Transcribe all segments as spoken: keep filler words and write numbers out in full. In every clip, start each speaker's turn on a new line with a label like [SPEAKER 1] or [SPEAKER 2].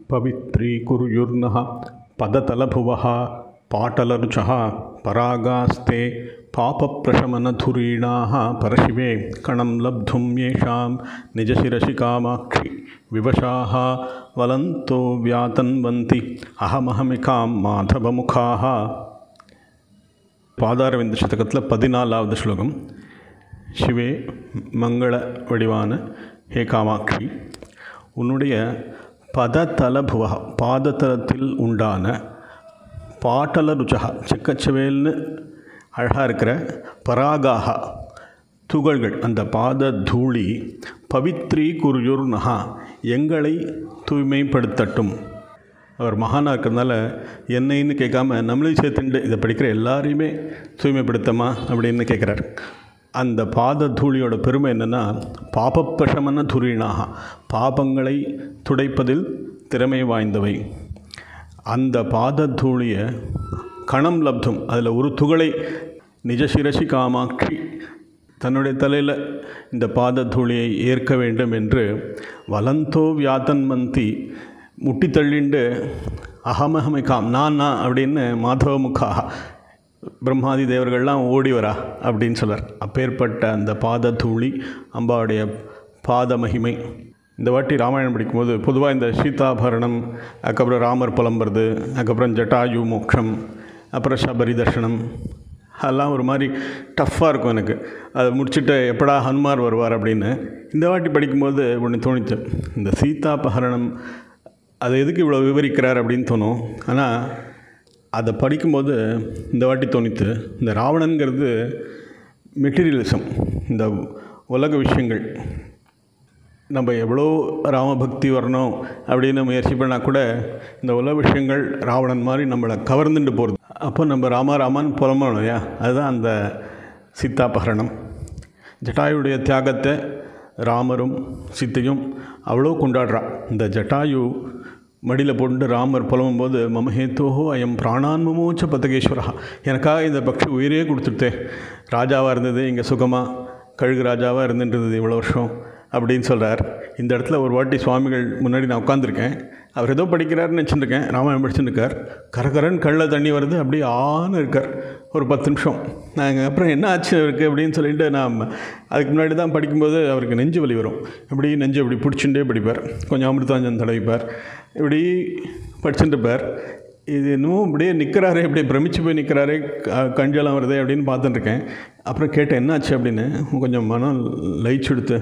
[SPEAKER 1] பவித்ரீகுர்யுர்நः பததலபுவः பாட்டலருச்சः பராகாஸ்தே பாபப்பிரசமனதுரீணாः பரசிவே கணம் லப்தும் யேஷாம் நிஜசிரசி காமாட்சி விவசாः வலந்தோ வியாதன்வந்தி அகமஹமிகாம் மாதவமுகாः. பாதாரவிந்த சதகத்தில் பதினாலாவது ஸ்லோகம். சிவே, மங்கள வடிவான ஹே காமாட்சி, உன்னுடைய பததலபுவ பாததலத்தில் உண்டான பாட்டல ருச்சகா செக்கச்சவேல்னு அழகாக இருக்கிற பராகாக துகள்கள், அந்த பாத தூளி பவித்ரீ குர்யுர்நஹா எங்களை தூய்மைப்படுத்தட்டும். அவர் மகானாக இருக்கிறதுனால என்னைன்னு கேட்காம நம்மளையும் சேர்த்துண்டு இதை படிக்கிற எல்லாரையுமே தூய்மைப்படுத்தமா அப்படின்னு கேட்குறார். அந்த பாத தூளியோட பெருமை என்னென்னா, பாபப்பிரசமன துரீணாக பாபங்களை துடைப்பதில் திறமை வாய்ந்தவை. அந்த பாத தூளியை கணம் லப்தும், அதில் ஒரு துகளை நிஜசிரசி காமாட்சி தன்னுடைய தலையில் இந்த பாத தூளியை ஏற்க வேண்டும் என்று வலந்தோ வியாதன்வந்தி முட்டி தள்ளிண்டு அகமஹமிகாம் நான் நான் அப்படின்னு மாதவமுகாக பிரம்மாதி தேவர்கள்லாம் ஓடி வரா அப்படின்னு சொல்கிறார். அப்பேற்பட்ட அந்த பாத தூளி அம்பாவுடைய பாத மகிமை. இந்த வாட்டி ராமாயணம் படிக்கும்போது பொதுவாக இந்த சீதாபரணம், அதுக்கப்புறம் ராமர் புலம்புறது, அதுக்கப்புறம் ஜட்டாயு மோட்சம், அப்புறம் சபரி தர்ஷனம், அதெல்லாம் ஒரு மாதிரி டஃப்பாக இருக்கும் எனக்கு. அதை முடிச்சுட்டு எப்படா ஹனுமார் வருவார் அப்படின்னு. இந்த வாட்டி படிக்கும்போது ஒன்று தோணிச்சு, இந்த சீதாபகரணம் அதை எதுக்கு இவ்வளோ விவரிக்கிறார் அப்படின்னு தோணும். ஆனால் அதை படிக்கும்போது இந்த வாட்டி தோணித்து, இந்த ராவணன்கிறது மெட்டீரியலிசம், இந்த உலக விஷயங்கள். நம்ம எவ்வளோ ராமபக்தி வரணும் அப்படின்னு முயற்சி பண்ணால் கூட இந்த உலக விஷயங்கள் ராவணன் மாதிரி நம்மளை கவர்ந்துட்டு போகிறது. அப்போ நம்ம ராமா ராமான்னு புலம்பணும் இல்லையா? அதுதான் அந்த சீதாபகரணம். ஜட்டாயுடைய தியாகத்தை ராமரும் சீத்தையும் அவ்வளோ கொண்டாடுறா. இந்த ஜட்டாயு மடியில் போட்டு ராமர் புலம்பும்போது மமஹேத்தோஹோ அயம் பிராணான்மமோச்ச பதகேஸ்வரா, எனக்காக இந்த பக்ஷி உயிரே கொடுத்துட்டே, ராஜாவாக இருந்தது, இங்கே சுகமாக கழுகு ராஜாவாக இருந்துன்றது இவ்வளோ வருஷம் அப்படின்னு சொல்கிறார். இந்த இடத்துல ஒரு வாட்டி சுவாமிகள் முன்னாடி நான் உட்காந்துருக்கேன், அவர் ஏதோ படிக்கிறாருன்னு நினச்சிட்டுருக்கேன், ராமாயணம் படிச்சுட்டு இருக்கார். கரகரன் கண்ணில் தண்ணி வருது, அப்படியே ஆன்னு இருக்கார் ஒரு பத்து நிமிஷம். நாங்கள் அப்புறம் என்ன ஆச்சு அவருக்கு அப்படின்னு சொல்லிட்டு நான் அதுக்கு முன்னாடி தான் படிக்கும்போது அவருக்கு நெஞ்சு வலி வரும். இப்படி நெஞ்சு இப்படி பிடிச்சுட்டே படிப்பார், கொஞ்சம் அமிர்தாஞ்சன் தடவிப்பார், இப்படி படிச்சுட்டு இருப்பார். இது இன்னமும் இப்படியே நிற்கிறாரே, இப்படியே பிரமிச்சு போய் நிற்கிறாரே, கஞ்சலாம் வருதே அப்படின்னு பார்த்துட்டுருக்கேன். அப்புறம் கேட்டேன் என்னாச்சு அப்படின்னு. கொஞ்சம் மனம் லயிச்சு எடுத்து,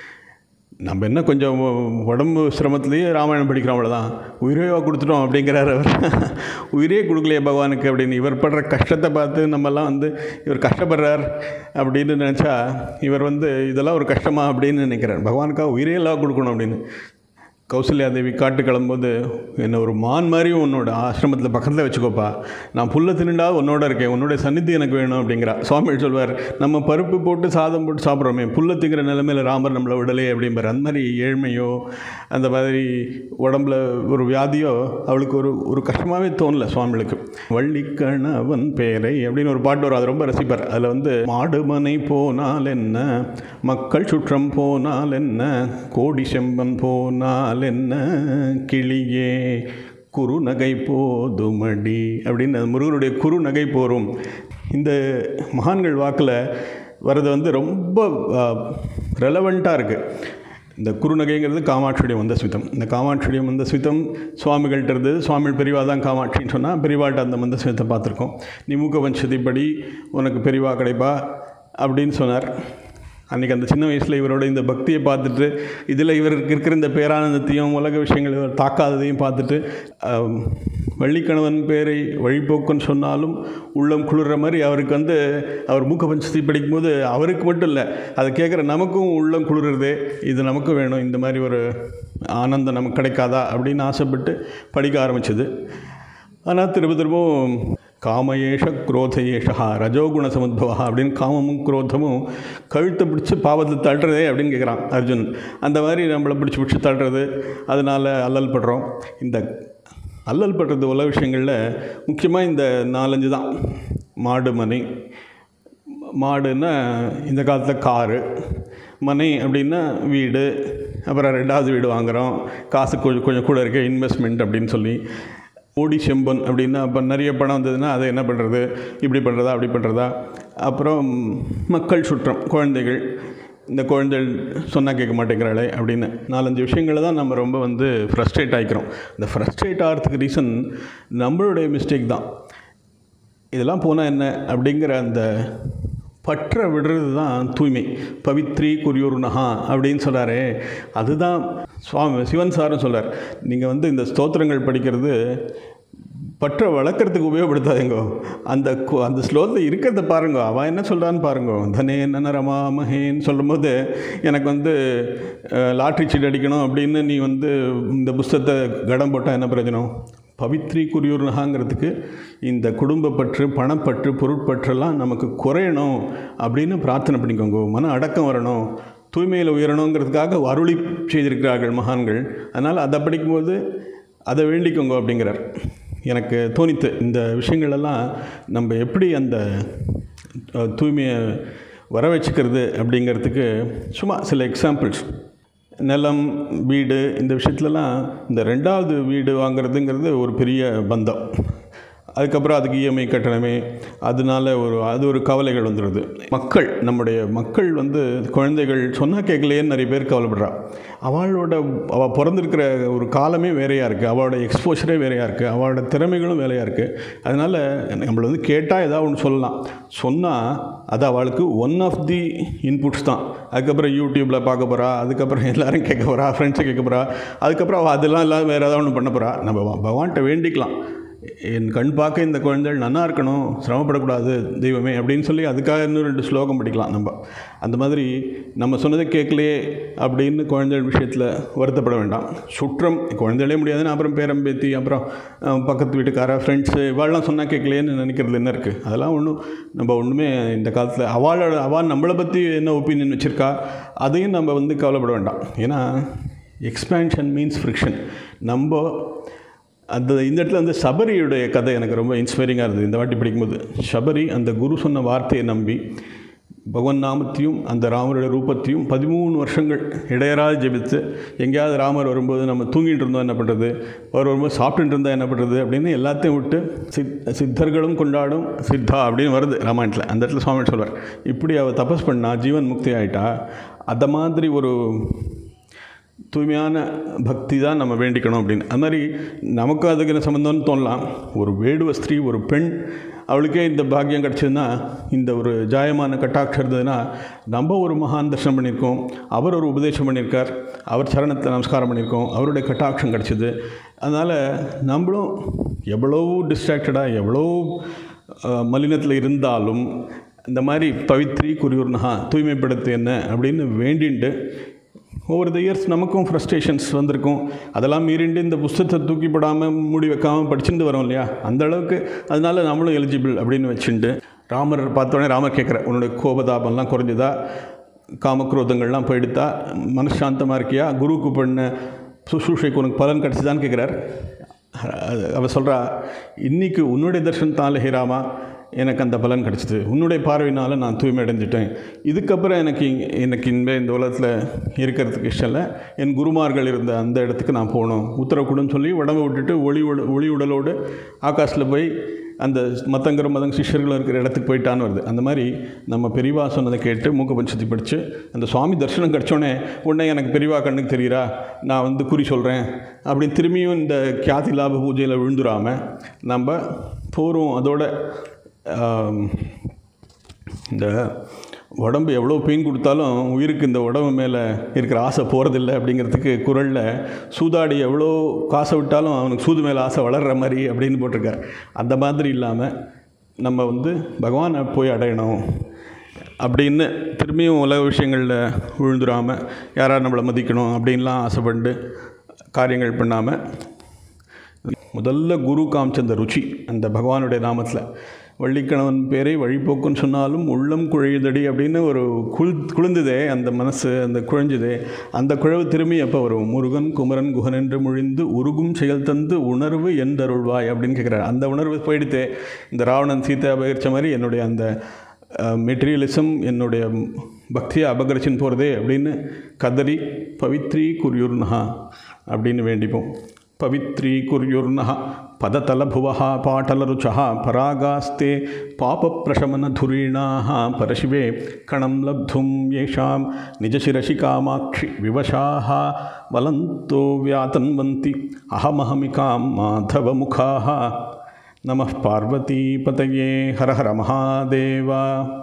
[SPEAKER 1] நம்ம என்ன கொஞ்சம் உடம்பு சிரமத்துலேயே ராமாயணம் படிக்கிறோம், அவ்வளோதான், உயிரேவா கொடுத்துட்டோம் அப்படிங்கிறார் அவர். உயிரே கொடுக்கலையே பகவானுக்கு அப்படின்னு. இவர் படுற கஷ்டத்தை பார்த்து நம்மெல்லாம் வந்து இவர் கஷ்டப்படுறார் அப்படின்னு நினச்சா இவர் வந்து இதெல்லாம் ஒரு கஷ்டமா அப்படின்னு நினைக்கிறார். பகவானுக்காக உயிரே எல்லாம் கொடுக்கணும் அப்படின்னு. கௌசல்யா தேவி காட்டு கிளம்பும்போது, என்னை ஒரு மான் மாதிரியும் உன்னோட ஆசிரமத்தில் பக்கத்தில் வச்சுக்கோப்பா, நான் புல்லை தின்னுண்டா உன்னோட இருக்கேன், உன்னோட சந்நிதி எனக்கு வேணும் அப்படிங்கிறா. சுவாமிகள் சொல்வார், நம்ம பருப்பு போட்டு சாதம் போட்டு சாப்பிட்றோமே, புல்லை திங்கிற நிலைமையில் ராமர் நம்மளை விடலே அப்படிம்பார். அந்த மாதிரி ஏழ்மையோ அந்த மாதிரி உடம்புல ஒரு வியாதியோ அவளுக்கு ஒரு ஒரு கஷ்டமாகவே தோணலை சுவாமிகளுக்கு. வள்ளிக்கணவன் பேரை அப்படின்னு ஒரு பாட்டு வரும், அது ரொம்ப ரசிப்பார். அதில் வந்து மாடுமனை போனால் என்ன, மக்கள் சுற்றம் போனால் என்ன, கோடி செம்பன் போனால் என்ன, கிளியே குறுநகை போதுமடி அப்படின்னு முருகனுடைய குறுநகை போரும். இந்த மகான்கள் வாக்கில் வர்றது வந்து ரொம்ப ரெலவெண்ட்டாக இருக்குது. இந்த குறுநகைங்கிறது காமாட்சியுடைய மந்தஸ்மிதம். இந்த காமாட்சியுடைய மந்தஸ்மிதம் சுவாமிகள்கிட்ட இருந்தது. சுவாமி பெரிவா தான் காமாட்சின்னு சொன்னால் பெரிவாட்ட அந்த மந்தஸ்மிதத்தை பார்த்துருக்கோம். நீ மூக்க வஞ்சதிப்படி உனக்கு பெரிவா கிடைப்பா அப்படின்னு சொன்னார். அன்றைக்கி அந்த சின்ன வயசில் இவரோட இந்த பக்தியை பார்த்துட்டு, இதில் இவருக்கு இருக்கிற இந்த பேரானந்தத்தையும் உலக விஷயங்கள் இவர் தாக்காததையும் பார்த்துட்டு, வள்ளிக்கணவன் பேரை வழிபோக்குன்னு சொன்னாலும் உள்ளம் குளிர்ற மாதிரி அவருக்கு வந்து அவர் மூக்க பஞ்சத்தை படிக்கும்போது அவருக்கு மட்டும் இல்லை, அதை கேட்குற நமக்கும் உள்ளம் குளிர்றதே, இது நமக்கு வேணும், இந்த மாதிரி ஒரு ஆனந்தம் நமக்கு கிடைக்காதா அப்படின்னு ஆசைப்பட்டு படிக்க ஆரம்பிச்சது. ஆனால் திரும்ப திரும்பவும் காமயேஷ குரோதயேஷா ரஜோகுண சமுத்பவா அப்படின்னு காமமும் குரோதமும் கழுத்தை பிடிச்சி பாவத்தை தள்ளுறதே அப்படின்னு கேட்குறான் அர்ஜுன். அந்த மாதிரி நம்மளை பிடிச்சி பிடிச்சி தள்ளுறது, அதனால் அல்லல் படுறோம். இந்த அல்லல் படுறது உலக விஷயங்களில் முக்கியமாக இந்த நாலஞ்சு தான். மாடு மனை, மாடுன்னா இந்த காலத்தில் காரு, மனை அப்படின்னா வீடு, அப்புறம் ரெண்டாவது வீடு வாங்குகிறோம், காசு கொஞ்சம் கொஞ்சம் கூட இருக்குது, இன்வெஸ்ட்மெண்ட் அப்படின்னு சொல்லி. ஓடி செம்பன் அப்படின்னா அப்போ நிறைய பணம் வந்ததுன்னா அதை என்ன பண்ணுறது, இப்படி பண்ணுறதா அப்படி பண்ணுறதா. அப்புறம் மக்கள் சுற்றம், குழந்தைகள், இந்த குழந்தைகள் சொன்னால் கேட்க மாட்டேங்கிறாளே அப்படின்னு நாலஞ்சு விஷயங்களை தான் நம்ம ரொம்ப வந்து ஃப்ரஸ்ட்ரேட் ஆகிக்கிறோம். இந்த ஃப்ரஸ்ட்ரேட் ஆகிறதுக்கு ரீசன் நம்மளுடைய மிஸ்டேக் தான். இதெல்லாம் போனால் என்ன அப்படிங்கிற அந்த பற்ற விடுறது தான் தூய்மை. பவித்ரி குரியூர்னஹா அப்படின்னு சொல்கிறாரே, அதுதான் சுவாமி சிவன் சாரும் சொல்கிறார். நீங்கள் வந்து இந்த ஸ்தோத்திரங்கள் படிக்கிறது பற்ற வளர்க்குறதுக்கு உபயோகப்படுத்தாதீங்கோ, அந்த அந்த ஸ்லோகத்தில் இருக்கிறத பாருங்கோ, அவன் என்ன சொல்கிறான்னு பாருங்கோ. தனே நன ரமா மகேன்னு சொல்லும்போது எனக்கு வந்து லாட்ரி சீட் அடிக்கணும் அப்படின்னு நீ வந்து இந்த புஸ்தகத்தை கடம் போட்டால் என்ன பிரயோஜனம்? பவித்ரி குரியூர்னஹாங்கிறதுக்கு இந்த குடும்பப்பற்று, பணப்பற்று, பொருட்பற்றெல்லாம் நமக்கு குறையணும் அப்படின்னு பிரார்த்தனை பண்ணிக்கோங்க. மன அடக்கம் வரணும், தூய்மையில் உயரணுங்கிறதுக்காக அருளி செய்திருக்கிறார்கள் மகான்கள். அதனால் அதை படிக்கும்போது அதை வேண்டிக்கோங்க அப்படிங்கிறார். எனக்கு தோணித்து இந்த விஷயங்களெல்லாம் நம்ம எப்படி அந்த தூய்மையை வர வச்சுக்கிறது அப்படிங்கிறதுக்கு சும்மா சில எக்ஸாம்பிள்ஸ். நிலம், வீடு, இந்த விஷயத்துலலாம் இந்த ரெண்டாவது வீடு வாங்கிறதுங்கிறது ஒரு பெரிய பந்தம். அதுக்கப்புறம் அதுக்கு இஎம்ஐ கட்டணமே, அதனால ஒரு அது ஒரு கவலைகள் வந்துடுது. மக்கள், நம்முடைய மக்கள் வந்து குழந்தைகள் சொன்னால் கேட்கலையேன்னு நிறைய பேர் கவலைப்படுறா. அவளோட அவள் பிறந்திருக்கிற ஒரு காலமே வேறையாக இருக்குது, அவளோட எக்ஸ்போஷரே வேறையாக இருக்குது, அவளோட திறமைகளும் வேறையாக இருக்குது. அதனால் நம்மளை வந்து கேட்டால் ஏதாவது ஒன்று சொல்லலாம், சொன்னால் அது அவளுக்கு ஒன் ஆஃப் தி இன்புட்ஸ் தான். அதுக்கப்புறம் யூடியூப்பில் பார்க்க போகிறா, அதுக்கப்புறம் எல்லோரும் கேட்க போகிறா, ஃப்ரெண்ட்ஸை கேட்க போகிறா, அதுக்கப்புறம் அவள் அதெல்லாம் எல்லாம் வேறு ஏதாவது ஒன்று பண்ண போகிறா. நம்ம பகவான்கிட்ட வேண்டிக்கலாம், என் கண் பார்க்க இந்த குழந்தைகள் நல்லா இருக்கணும், சிரமப்படக்கூடாது தெய்வமே அப்படின்னு சொல்லி அதுக்காக இன்னும் ரெண்டு ஸ்லோகம் படிக்கலாம் நம்ம. அந்த மாதிரி நம்ம சொன்னதை கேட்கலையே அப்படின்னு குழந்தைகள் விஷயத்தில் வருத்தப்பட வேண்டாம். சுற்றம் குழந்தைகளே முடியாதுன்னு அப்புறம் பேரம்பேத்தி, அப்புறம் பக்கத்து வீட்டுக்கார, ஃப்ரெண்ட்ஸு, இவாளெலாம் சொன்னால் கேட்கலையேன்னு நினைக்கிறது என்ன இருக்குது? அதெல்லாம் ஒன்றும் நம்ம ஒன்றுமே இந்த காலத்தில் அவளோட அவள் நம்மளை பற்றி என்ன ஒப்பீனியன் வச்சுருக்கா அதையும் நம்ம வந்து கவலைப்பட வேண்டாம். ஏன்னா எக்ஸ்பேன்ஷன் மீன்ஸ் ஃப்ரிக்ஷன். நம்ம அந்த இந்த இடத்துல வந்து சபரியுடைய கதை எனக்கு ரொம்ப இன்ஸ்பைரிங்காக இருந்தது இந்த வாட்டி படிக்கும்போது. சபரி அந்த குரு சொன்ன வார்த்தையை நம்பி பகவன் நாமத்தையும் அந்த ராமருடைய ரூபத்தையும் பதிமூணு வருஷங்கள் இடையராது ஜெபித்து, எங்கேயாவது ராமர் வரும்போது நம்ம தூங்கிட்டு இருந்தோம் என்ன பண்ணுறது, அவர் வரும்போது சாப்பிட்டுட்டு இருந்தால் என்ன பண்ணுறது அப்படின்னு எல்லாத்தையும் விட்டு சித் சித்தர்களும் கொண்டாடும் சித்தா அப்படின்னு வருது ராமாயணத்தில். அந்த இடத்துல சுவாமி சொல்வார், இப்படி அவள் தபஸ் பண்ணா ஜீவன் முக்தி ஆகிட்டா. அந்த மாதிரி ஒரு தூய்மையான பக்தி தான் நம்ம வேண்டிக்கணும் அப்படின்னு. அது மாதிரி நமக்கும் அதுக்கு என்ன சம்மந்தம்னு தோணலாம். ஒரு வேடுவ ஸ்திரீ, ஒரு பெண், அவளுக்கே இந்த பாக்கியம் கிடச்சதுன்னா, இந்த ஒரு ஜாயமான கட்டாட்சம் இருந்ததுன்னா, நம்ம ஒரு மகான் தர்ஷனம் பண்ணியிருக்கோம், அவர் ஒரு உபதேசம் பண்ணியிருக்கார், அவர் சரணத்தை நமஸ்காரம் பண்ணியிருக்கோம், அவருடைய கட்டாட்சம் கிடச்சிது. அதனால் நம்மளும் எவ்வளோ டிஸ்ட்ராக்டடாக எவ்வளோ மலினத்தில் இருந்தாலும் இந்த மாதிரி பவித்ரி குரியூர்னஹா தூய்மைப்படுத்து என்ன அப்படின்னு வேண்டிண்டு ஓவர் த இயர்ஸ் நமக்கும் ஃப்ரஸ்ட்ரேஷன்ஸ் வந்திருக்கும். அதெல்லாம் மீறிண்டு இந்த புஸ்தகத்தை தூக்கிப்படாமல் மூடி வைக்காமல் படிச்சுட்டு வரோம் இல்லையா, அந்த அளவுக்கு. அதனால நம்மளும் எலிஜிபிள் அப்படின்னு வச்சுட்டு ராமர் பார்த்தோன்னே ராமர் கேட்குற, உன்னுடைய கோபதாபம்லாம் குறைஞ்சதா, காமக்ரோதங்கள்லாம் போயிடுத்தா, மனசாந்தமாக இருக்கியா, குருவுக்கு பண்ண சுசூஷைக்கு உனக்கு பலன் கிடச்சிதான்னு கேட்குறார். அவள் சொல்கிறா, இன்றைக்கி உன்னுடைய தர்ஷனத்தால் ஹே ராமா எனக்கு அந்த பலன் கிடச்சிது, உன்னுடைய பார்வையினால் நான் தூய்மை அடைஞ்சிட்டேன். இதுக்கப்புறம் எனக்கு எனக்கு இனிமேல் இந்த உலகத்தில் இருக்கிறதுக்கு இஷ்டம் இல்லை, என் குருமார்கள் இருந்த அந்த இடத்துக்கு நான் போகணும், உத்தரவு கொடுன்னு சொல்லி உடம்பை விட்டுட்டு ஒளி உட ஒளி உடலோடு ஆகாஷில் போய் அந்த மத்தங்கிற மதங்க சிஷ்யர்கள் இருக்கிற இடத்துக்கு போயிட்டான்னு வருது. அந்த மாதிரி நம்ம பெரியவா சொன்னதை கேட்டு மூக்க பஞ்சத்தி படித்து அந்த சுவாமி தரிசனம் கிடச்சோடனே உடனே எனக்கு பெரியவா கண்ணுக்கு தெரியுறா, நான் வந்து குறி சொல்கிறேன் அப்படின்னு திரும்பியும் இந்த கியாதி லாப பூஜையில் விழுந்துடாமல் நம்ம போகிறோம். அதோட இந்த உடம்பு எவ்வளோ பெயின் கொடுத்தாலும் உயிருக்கு இந்த உடம்பு மேலே இருக்கிற ஆசை போகிறதில்லை அப்படிங்கிறதுக்கு குறளில் சூதாடி எவ்வளோ காசை விட்டாலும் அவனுக்கு சூது மேலே ஆசை வளர்கிற மாதிரி அப்படின்னு போட்டிருக்கார். அந்த மாதிரி இல்லாமல் நம்ம வந்து பகவானை போய் அடையணும் அப்படின்னு திரும்பியும் உலக விஷயங்களில் விழுந்துடாமல், யாராவது நம்மளை மதிக்கணும் அப்படின்லாம் ஆசைப்பட்டு காரியங்கள் பண்ணாமல் முதல்ல குரு காமிச்ச அந்த ருச்சி அந்த பகவானுடைய நாமத்தில், வள்ளிக்கணவன் பேரை வழிபோக்குன்னு சொன்னாலும் உள்ளம் குழையுதடி அப்படின்னு ஒரு குள் குளிர்ந்ததே அந்த மனசு, அந்த குழைஞ்சுதே, அந்த குழவு திரும்பி எப்போ வரும்? முருகன் குமரன் குகன் என்று மொழிந்து உருகும் செயல் தந்து உணர்வு எந்தருள்வாய் அப்படின்னு கேட்குறாரு. அந்த உணர்வு போயிடுத்தே. இந்த ராவணன் சீத்தை அபகரித்த மாதிரி என்னுடைய அந்த மெட்டீரியலிசம், என்னுடைய பக்தியை அபகரிச்சுன்னு போகிறதே அப்படின்னு கதறி பவித்ரி குர்யுர்னஹா அப்படின்னு வேண்டிப்போம். பவித்ரி குர்யுர்னஹா பததலபுவஹா பாட்டலருச்சஹா பராகாஸ்தே பாபப்பிரசமனதுரீணாः பரசிவே கணம் லப்தும் யேஷாம் நிஜசிரசி காமாட்சி விவசாः வலந்தோ வியாதன்வந்தி அஹமஹமிகாம் மாதவமுகாः. நமः பார்வதி பதயே. ஹர ஹர மகாதேவா.